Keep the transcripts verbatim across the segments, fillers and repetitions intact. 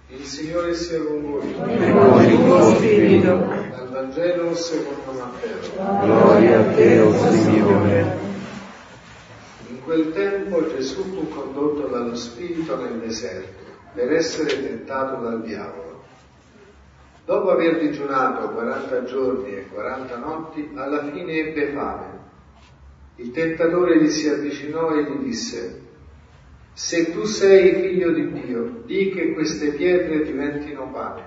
Il Signore sia con voi. E con il tuo spirito. Dal Vangelo secondo Matteo. Gloria a te, o Signore. In quel tempo Gesù fu condotto dallo Spirito nel deserto per essere tentato dal diavolo. Dopo aver digiunato quaranta giorni e quaranta notti, alla fine ebbe fame. Il tentatore gli si avvicinò e gli disse: se tu sei figlio di Dio, di che queste pietre diventino pane.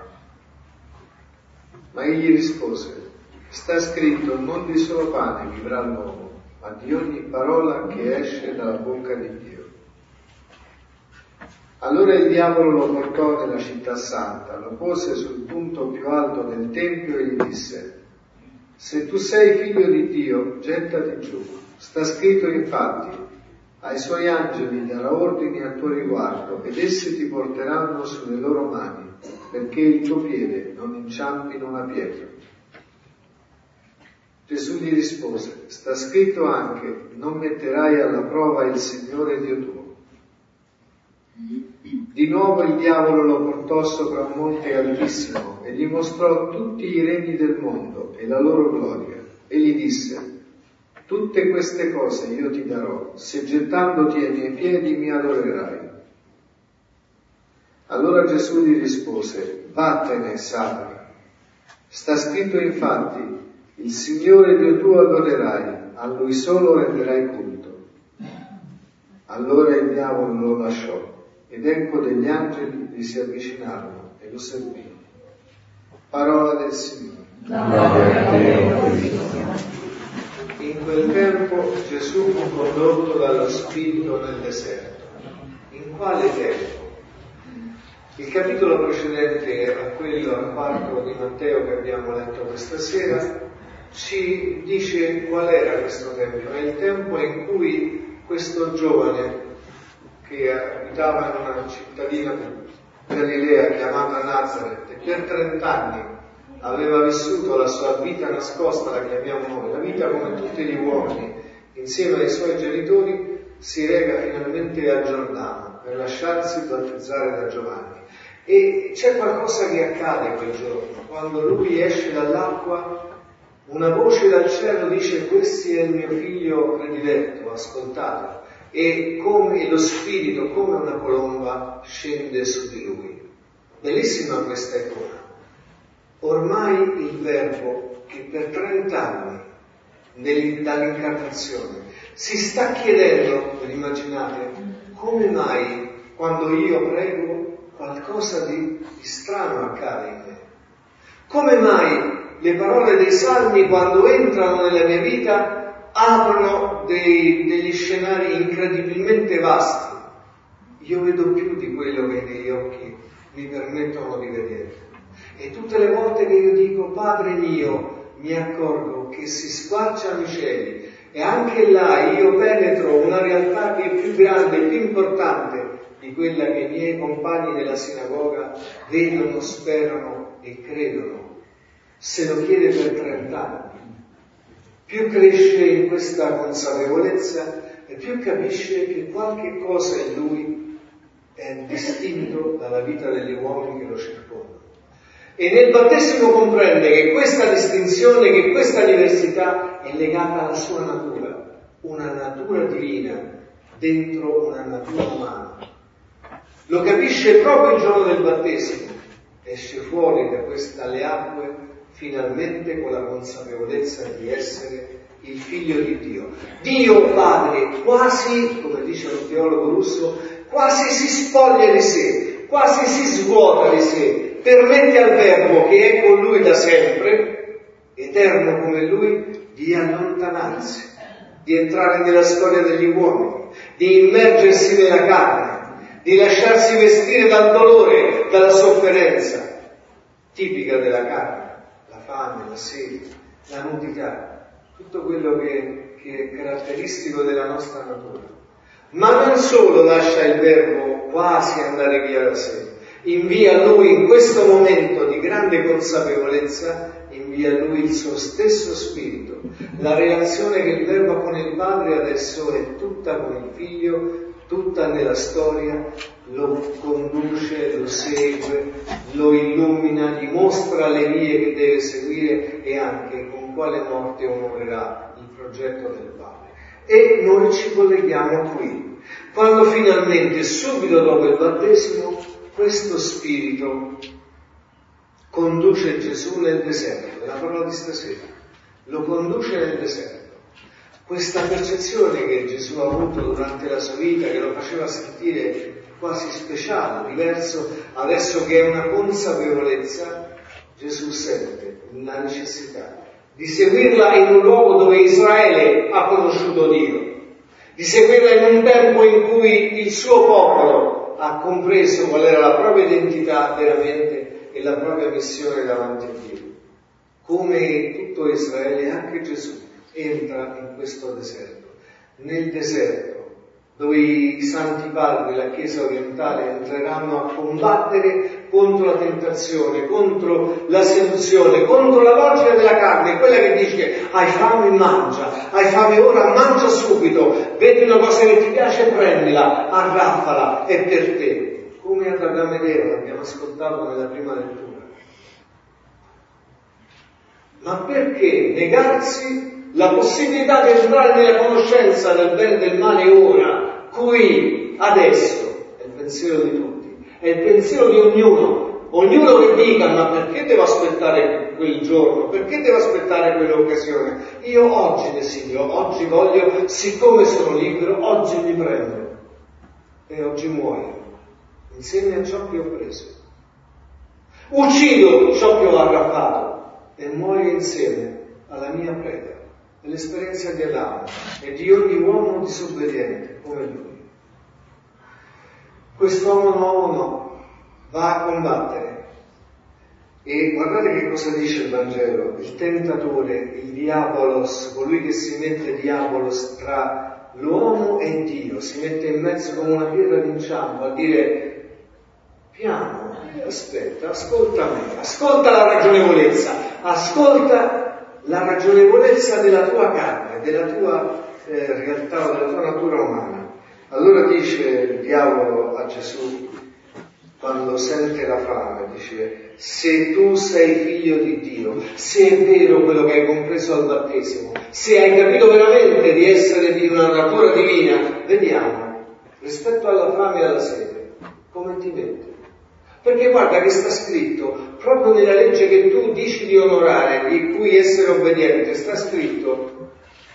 Ma egli rispose: sta scritto, non di solo pane vivrà l'uomo, ma di ogni parola che esce dalla bocca di Dio. Allora il diavolo lo portò nella città santa, lo pose sul punto più alto del tempio e gli disse: se tu sei figlio di Dio, gettati giù. Sta scritto infatti, ai suoi angeli darà ordini a tuo riguardo, ed essi ti porteranno sulle loro mani, perché il tuo piede non inciampi in una pietra. Gesù gli rispose: sta scritto anche, non metterai alla prova il Signore Dio tuo. Di nuovo il diavolo lo portò sopra un monte altissimo e gli mostrò tutti i regni del mondo e la loro gloria, e gli disse: tutte queste cose io ti darò, se gettandoti ai miei piedi mi adorerai. Allora Gesù gli rispose: vattene, Satana, sta scritto infatti, il Signore Dio tuo adorerai, a Lui solo renderai culto. Allora il diavolo lo lasciò, ed ecco degli angeli gli si avvicinarono e lo servirono. Parola del Signore. Gloria a te, o Cristo. In quel tempo Gesù fu condotto dallo Spirito nel deserto. In quale tempo? Il capitolo precedente a quello, al quarto di Matteo che abbiamo letto questa sera, ci dice qual era questo tempo. È il tempo in cui questo giovane che abitava in una cittadina Galilea chiamata Nazareth e per trent'anni aveva vissuto la sua vita nascosta, la chiamiamo noi, la vita come tutti gli uomini, insieme ai suoi genitori, si reca finalmente a Giordano per lasciarsi battezzare da Giovanni. E c'è qualcosa che accade quel giorno, quando lui esce dall'acqua, una voce dal cielo dice: questo è il mio figlio prediletto, ascoltatelo. E come lo Spirito, come una colomba, scende su di lui. Bellissima questa icona. Ormai il Verbo che per trent'anni dall'incarnazione si sta chiedendo, ve l'immaginate, come mai quando io prego qualcosa di, di strano accade in me? Come mai le parole dei Salmi quando entrano nella mia vita aprono dei, degli scenari incredibilmente vasti? Io vedo più di quello che i miei occhi mi permettono di vedere. E tutte le volte che io dico Padre mio, mi accorgo che si squarciano i cieli e anche là io penetro una realtà che è più grande, più importante di quella che i miei compagni della sinagoga vedono, sperano e credono. Se lo chiede per trent'anni, più cresce in questa consapevolezza e più capisce che qualche cosa in lui è distinto dalla vita degli uomini che lo circondano. E nel battesimo comprende che questa distinzione, che questa diversità è legata alla sua natura, una natura divina dentro una natura umana. Lo capisce proprio il giorno del battesimo, esce fuori da queste dalle acque finalmente con la consapevolezza di essere il figlio di Dio. Dio Padre quasi, come dice un teologo russo, quasi si spoglia di sé, quasi si svuota di sé, permette al Verbo che è con lui da sempre, eterno come lui, di allontanarsi, di entrare nella storia degli uomini, di immergersi nella carne, di lasciarsi vestire dal dolore, dalla sofferenza tipica della carne, la fame, la sete, la nudità, tutto quello che, che è caratteristico della nostra natura. Ma non solo lascia il Verbo quasi andare via da sé, invia a lui in questo momento di grande consapevolezza, invia a lui il suo stesso spirito. La relazione che il Verbo ha con il Padre adesso è tutta con il Figlio, tutta nella storia, lo conduce, lo segue, lo illumina, gli mostra le vie che deve seguire e anche con quale morte onorerà il progetto del Padre. E noi ci colleghiamo qui, quando finalmente, subito dopo il battesimo, questo Spirito conduce Gesù nel deserto, è la parola di stasera, lo conduce nel deserto. Questa percezione che Gesù ha avuto durante la sua vita, che lo faceva sentire quasi speciale, diverso, adesso che è una consapevolezza, Gesù sente la necessità di seguirla in un luogo dove Israele ha conosciuto Dio, di seguirla in un tempo in cui il suo popolo ha compreso qual era la propria identità veramente e la propria missione davanti a Dio. Come tutto Israele, anche Gesù entra in questo deserto. Nel deserto, dove i santi padri della Chiesa orientale entreranno a combattere contro la tentazione, contro la seduzione, contro la logica della carne, quella che dice hai fame mangia, hai fame ora mangia subito, vedi una cosa che ti piace prendila, arraffala, è per te. Come ad Adamo ed Eva l'abbiamo ascoltato nella prima lettura. Ma perché negarsi la possibilità di entrare nella conoscenza del bene e del male ora, qui, adesso? È il pensiero di tutti, è il pensiero di ognuno, ognuno che dica ma perché devo aspettare quel giorno, perché devo aspettare quell'occasione? Io oggi desidero, oggi voglio, siccome sono libero, oggi mi prendo e oggi muoio insieme a ciò che ho preso, uccido ciò che ho arrabbato e muoio insieme alla mia preda. È l'esperienza di Adamo e di ogni uomo disobbediente come lui. Quest'uomo nuovo no, va a combattere. E guardate che cosa dice il Vangelo: il tentatore, il diabolos, colui che si mette diabolos tra l'uomo e Dio, si mette in mezzo come una pietra d'inciampo a dire piano, aspetta, ascolta me, ascolta la ragionevolezza, ascolta la ragionevolezza della tua carne, della tua eh, realtà, della tua natura umana. Allora dice il diavolo a Gesù, quando sente la fame, dice: se tu sei figlio di Dio, se è vero quello che hai compreso al battesimo, se hai capito veramente di essere di una natura divina, vediamo, rispetto alla fame e alla sete, come ti metti. Perché guarda che sta scritto, proprio nella legge che tu dici di onorare, di cui essere obbediente, sta scritto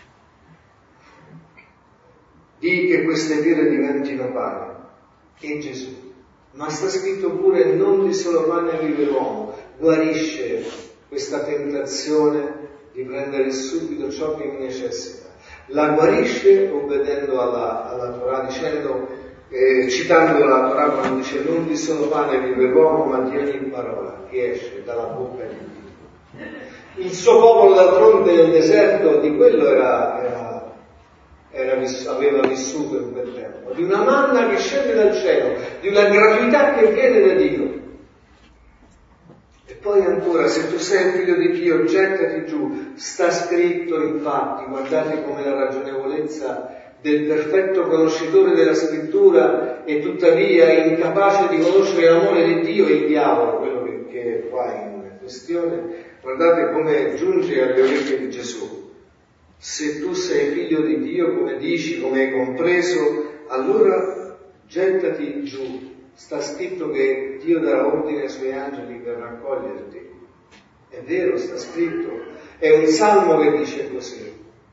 di che queste pietre diventino pane. E Gesù. Ma sta scritto pure non di solo pane vive l'uomo, guarisce questa tentazione di prendere subito ciò che mi necessita. La guarisce obbedendo alla, alla Torah, dicendo, Eh, citando la Torah quando dice non di solo pane vive l'uomo ma di ogni parola che esce dalla bocca di Dio. Il suo popolo d'altronde nel deserto di quello era, era, era aveva vissuto in quel tempo, di una manna che scende dal cielo, di una gratuità che viene da Dio. E poi ancora, se tu sei figlio di Dio, gettati giù, sta scritto infatti, guardate come la ragionevolezza del perfetto conoscitore della scrittura e tuttavia incapace di conoscere l'amore di Dio e il diavolo, quello che, che è qua in questione, guardate come giunge alle orecchie di Gesù. Se tu sei figlio di Dio, come dici, come hai compreso, allora gettati giù. Sta scritto che Dio darà ordine ai suoi angeli per raccoglierti. È vero, sta scritto. È un salmo che dice così.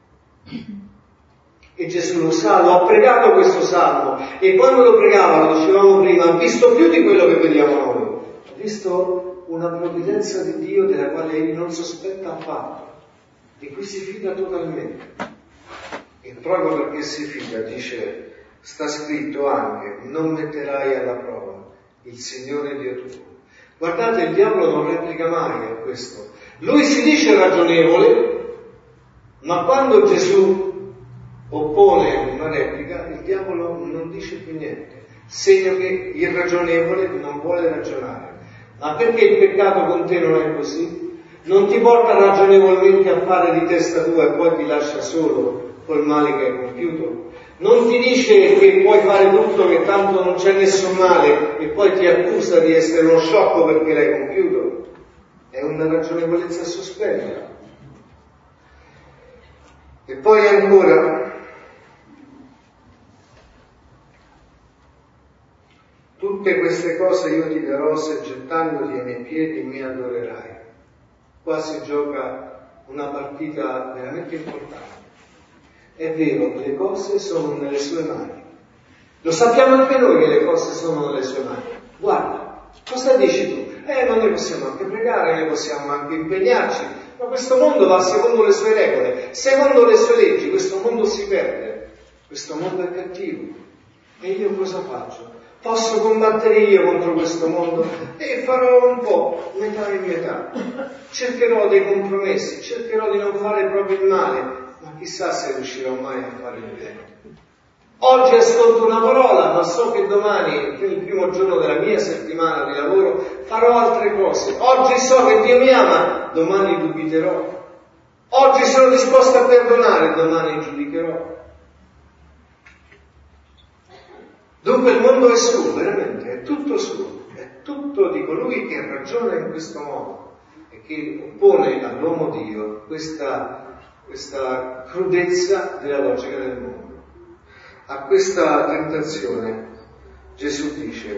E Gesù lo sa, lo ha pregato questo salmo, e quando lo pregava, lo dicevamo prima, ha visto più di quello che vediamo noi, ha visto una provvidenza di Dio della quale egli non sospetta affatto, di cui si fida totalmente. E proprio perché si fida, dice, sta scritto anche, non metterai alla prova il Signore Dio tuo. Guardate, il diavolo non replica mai a questo. Lui si dice ragionevole, ma quando Gesù oppone una replica, il diavolo non dice più niente, segno che il ragionevole non vuole ragionare. Ma perché il peccato con te non è così? Non ti porta ragionevolmente a fare di testa tua e poi ti lascia solo col male che hai compiuto? Non ti dice che puoi fare tutto, che tanto non c'è nessun male, e poi ti accusa di essere uno sciocco perché l'hai compiuto. È una ragionevolezza sospesa. E poi ancora, tutte queste cose io ti darò se gettandoti ai miei piedi mi adorerai. Qua si gioca una partita veramente importante. È vero, le cose sono nelle sue mani. Lo sappiamo anche noi che le cose sono nelle sue mani. Guarda, cosa dici tu? Eh, ma noi possiamo anche pregare, noi possiamo anche impegnarci, ma questo mondo va secondo le sue regole, secondo le sue leggi, questo mondo si perde, questo mondo è cattivo. E io cosa faccio? Posso combattere io contro questo mondo? E farò un po', metà e metà. Cercherò dei compromessi, cercherò di non fare proprio il male, ma chissà se riuscirò mai a fare il bene. Oggi ascolto una parola, ma so che domani, il primo giorno della mia settimana di lavoro, farò altre cose. Oggi so che Dio mi ama, domani dubiterò. Oggi sono disposto a perdonare, domani giudicherò. Dunque il mondo è suo, veramente, è tutto suo, è tutto di colui che ragiona in questo modo e che oppone all'uomo Dio questa, questa crudezza della logica del mondo. A questa tentazione Gesù dice: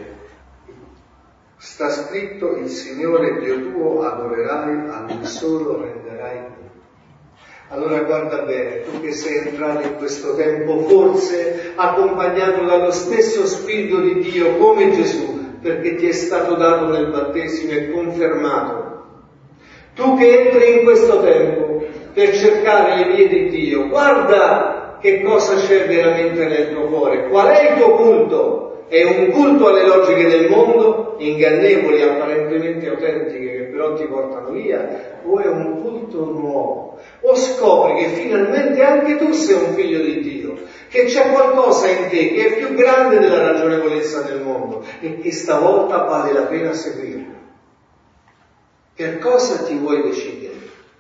sta scritto, il Signore Dio tuo adorerai, a Lui solo renderai culto. Allora guarda bene, tu che sei entrato in questo tempo forse accompagnato dallo stesso Spirito di Dio come Gesù, perché ti è stato dato nel battesimo e confermato. Tu che entri in questo tempo per cercare le vie di Dio, guarda che cosa c'è veramente nel tuo cuore. Qual è il tuo culto? È un culto alle logiche del mondo, ingannevoli, apparentemente autentiche, che però ti portano via, o è un culto nuovo? O scopri che finalmente anche tu sei un figlio di Dio, che c'è qualcosa in te che è più grande della ragionevolezza del mondo e che stavolta vale la pena seguire. Per cosa ti vuoi decidere?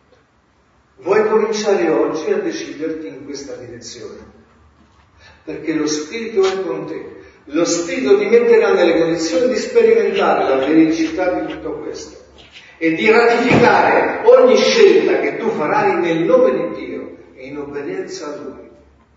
Vuoi cominciare oggi a deciderti in questa direzione? Perché lo Spirito è con te. Lo Spirito ti metterà nelle condizioni di sperimentare la veridicità di tutto questo e di ratificare ogni scelta che tu farai nel nome di Dio e in obbedienza a Lui.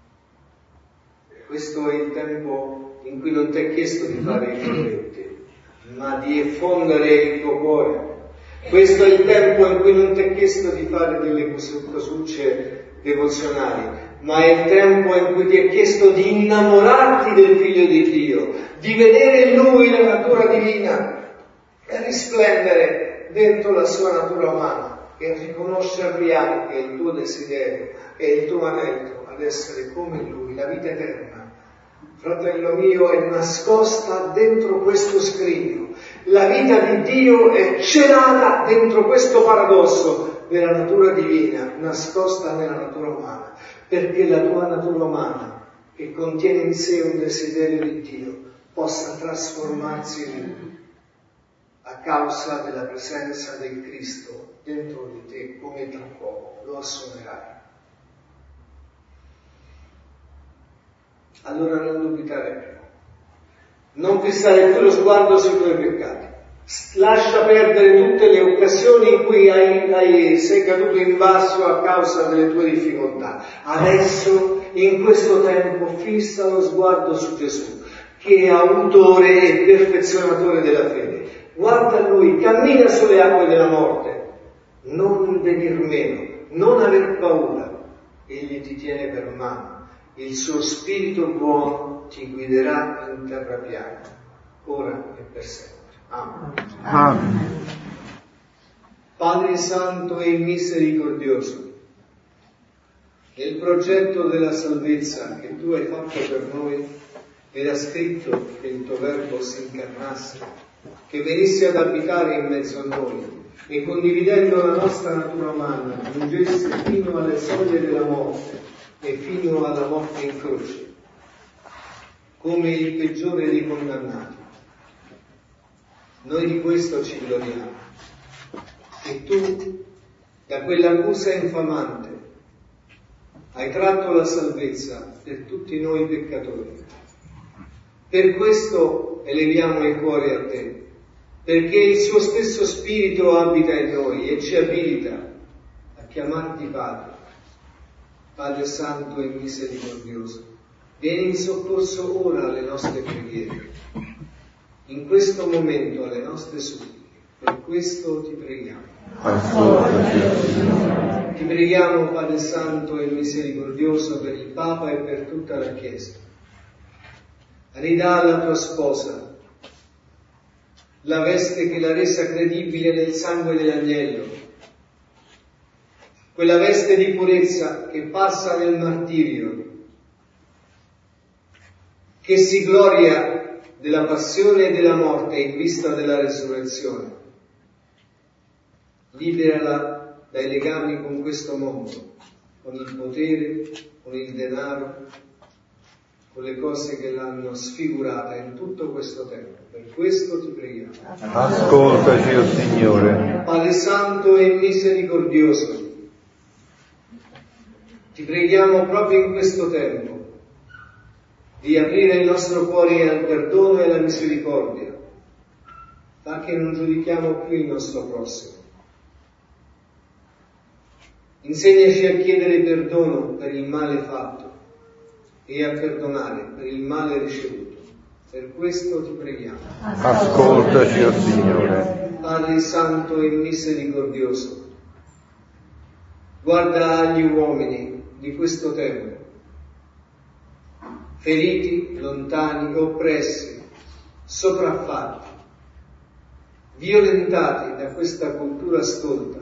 Questo è il tempo in cui non ti è chiesto di fare i fioretti, ma di effondere il tuo cuore. Questo è il tempo in cui non ti è chiesto di fare delle cosucce devozionali, ma è il tempo in cui ti è chiesto di innamorarti del Figlio di Dio, di vedere in Lui la natura divina e risplendere dentro la sua natura umana e riconoscervi anche il tuo desiderio e il tuo anello ad essere come Lui, la vita eterna. Fratello mio, è nascosta dentro questo scrigno. La vita di Dio è celata dentro questo paradosso della natura divina, nascosta nella natura umana, perché la tua natura umana, che contiene in sé un desiderio di Dio, possa trasformarsi in Lui, a causa della presenza del Cristo dentro di te, come tra poco lo assumerai. Allora non dubitare più, non fissare più lo sguardo sui tuoi peccati, lascia perdere tutte le occasioni in cui hai, hai, sei caduto in basso a causa delle tue difficoltà. Adesso, in questo tempo, fissa lo sguardo su Gesù, che è autore e perfezionatore della fede. Guarda Lui, cammina sulle acque della morte, non venir meno, non aver paura, Egli ti tiene per mano. Il suo Spirito buono ti guiderà in terra piana, ora e per sempre. Amen. Amen. Padre Santo e misericordioso, nel progetto della salvezza che tu hai fatto per noi, era scritto che il tuo Verbo si incarnasse, che venisse ad abitare in mezzo a noi e condividendo la nostra natura umana, giungesse fino alle soglie della morte e fino alla morte in croce, come il peggiore dei condannati. Noi di questo ci gloriamo, che tu, da quell'accusa infamante, hai tratto la salvezza per tutti noi peccatori. Per questo eleviamo i cuori a te, perché il suo stesso Spirito abita in noi e ci abilita a chiamarti Padre. Padre Santo e misericordioso, vieni in soccorso ora alle nostre preghiere, in questo momento alle nostre suppliche. Per questo ti preghiamo. Ti preghiamo, Padre Santo e misericordioso, per il Papa e per tutta la Chiesa. Ridà alla tua sposa la veste che l'ha resa credibile nel sangue dell'agnello, quella veste di purezza che passa nel martirio, che si gloria della passione e della morte in vista della resurrezione. Liberala dai legami con questo mondo, con il potere, con il denaro, con le cose che l'hanno sfigurata in tutto questo tempo. Per questo ti preghiamo. Ascoltaci, o Signore. Padre Santo e misericordioso, ti preghiamo proprio in questo tempo di aprire il nostro cuore al perdono e alla misericordia, fa che non giudichiamo più il nostro prossimo. Insegnaci a chiedere perdono per il male fatto e a perdonare per il male ricevuto. Per questo ti preghiamo. Ascoltaci, o Signore. Padre Santo e misericordioso, guarda agli uomini di questo tempo, feriti, lontani, oppressi, sopraffatti, violentati da questa cultura stolta.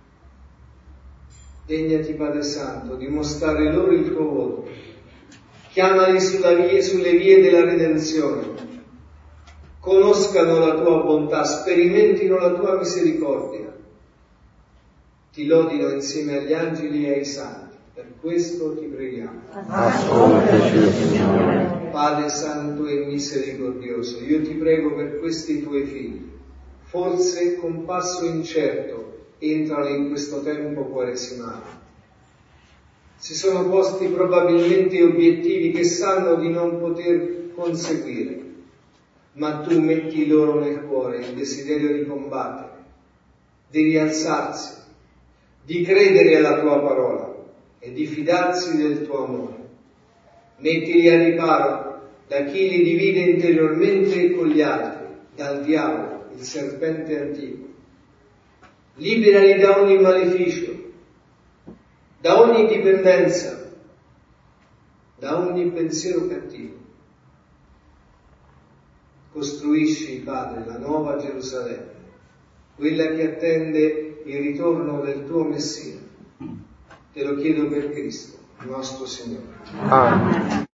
Degnati, Padre Santo, di mostrare loro il tuo volto. Chiamali sulla via, sulle vie della redenzione. Conoscano la tua bontà, sperimentino la tua misericordia. Ti lodino insieme agli angeli e ai santi. Per questo ti preghiamo. Ascoltaci, Signore. Padre Santo e misericordioso, io ti prego per questi tuoi figli. Forse con passo incerto entrano in questo tempo quaresimale. Si sono posti probabilmente obiettivi che sanno di non poter conseguire, ma tu metti loro nel cuore il desiderio di combattere, di rialzarsi, di credere alla tua parola e di fidarsi del tuo amore. Mettili a riparo da chi li divide interiormente con gli altri, dal diavolo, il serpente antico. Liberali da ogni maleficio, da ogni dipendenza, da ogni pensiero cattivo. Costruisci, Padre, la nuova Gerusalemme, quella che attende il ritorno del tuo Messia. Te lo chiedo per Cristo, nostro Signore. Amen.